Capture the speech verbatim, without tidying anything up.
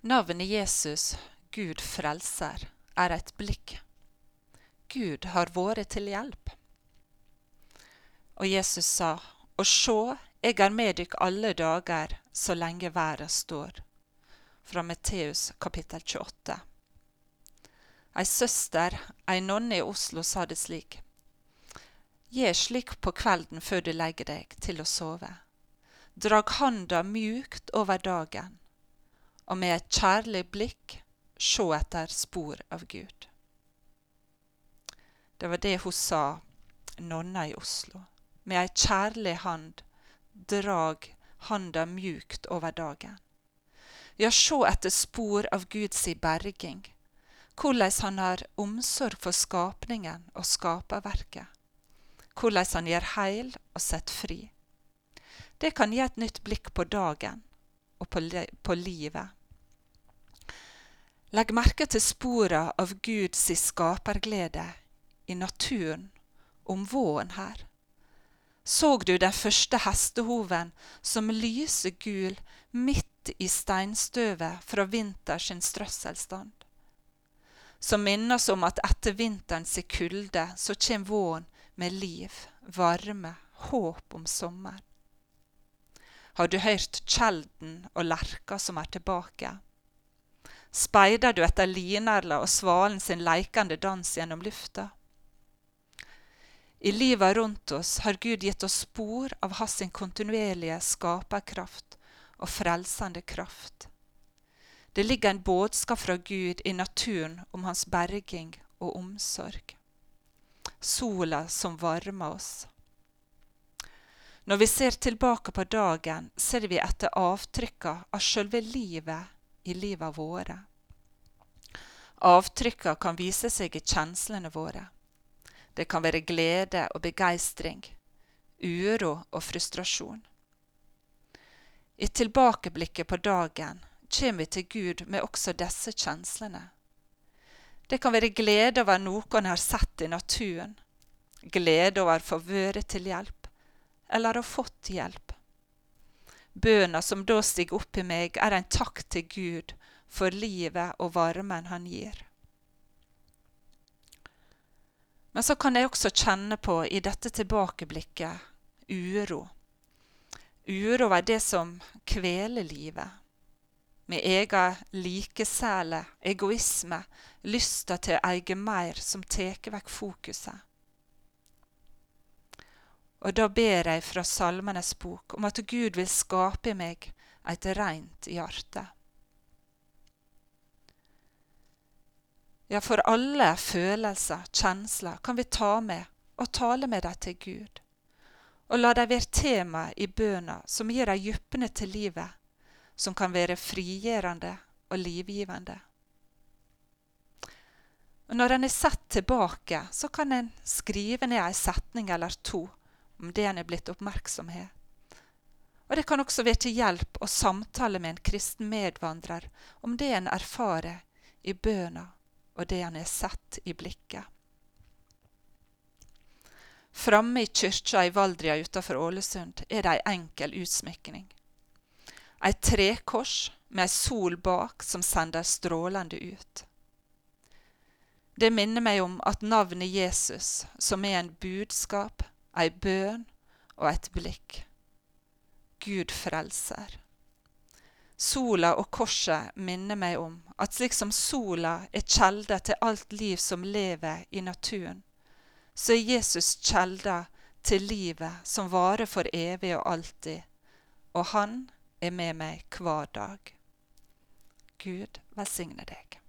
Navnet Jesus, Gud frelser, er et blikk. Gud har vært til hjelp. Og Jesus sa, «Og sjå, jeg er med dykk alle dager, så lenge verden står.» Fra Matteus kapittel tjueåtte. Ei søster, ei nonne i Oslo, sa det slik: «Gjør slik på kvelden før du legger deg til å sove. Drag handa mjukt over dagen, og med et kjærlig blikk sjå etter spor av Gud.» Det var det hun sa, nonna i Oslo. Med ei kjærlig hand, drag handa mjukt over dagen. Ja, sjå etter spor av Guds berging, hvordan han har omsorg for skapningen og skaperverket, hvordan han gjør heil og sett fri. Det kan gi et nytt blikk på dagen og på, på livet. Legg merke til spora av Guds skaperglede i naturen om våren her. Såg du den første hestehoven som lyser gul midt i steinstøvet fra vinters strøsselstand? Som minner oss om at etter vinterens kulde så kjem våren med liv, varme, håp om sommer. Har du hørt kjelden og lerka som er tilbake? Speider du etter linerla og svalen sin leikende dans gjennom lufta? I livet rundt oss har Gud gitt oss spor av hans kontinuerlige skaperkraft og frelsende kraft. Det ligger en bådskap fra Gud i naturen om hans berging og omsorg. Sola som varmer oss. Når vi ser tilbake på dagen, ser vi etter avtrykka av selve livet i livet våre. Avtrykka kan vise seg i kjenslene våre. Det kan være glede og begeistring, uro og frustrasjon. I tilbakeblikket på dagen kommer vi til Gud med også disse kjenslene. Det kan være glede over noen har sett i naturen, glede over å få være til hjelp, eller å fått hjelp. Bønna som da stiger opp i meg er en takk til Gud for livet og varmen han gir. Men så kan jeg også kjenne på i dette tilbakeblikket uro. Uro er det som kveler livet. Med egen likesæle, egoisme, lysta til å eie mer som teker vekk fokuset. Og da ber jeg fra Salmenes bok om at Gud vil skape i meg et rent hjerte. Ja, for alle følelser, kjensler kan vi ta med og tale med deg til Gud. Og la deg være tema i bønna som gir deg djuppene til livet, som kan være frigjørende og livgivende. Og når en er sett tilbake, så kan en skrive ned en setning eller to om det en er blitt oppmerksomhet. Og det kan også være til hjelp å samtale med en kristen medvandrer om det en erfarer i bønna og det han er sett i blikket. Framme i kyrkja i Valdria utenfor Ålesund er det en enkel utsmykning. Et trekors med en sol bak som sender strålende ut. Det minner meg om at navnet Jesus, som er en budskap, en bøn og et blikk. Gud frelser. Sola og korset minner meg om at slik som sola er kjelda til alt liv som lever i naturen, så er Jesus kjelda til livet som varer for evig og alltid, og han er med meg hver dag. Gud velsigne deg.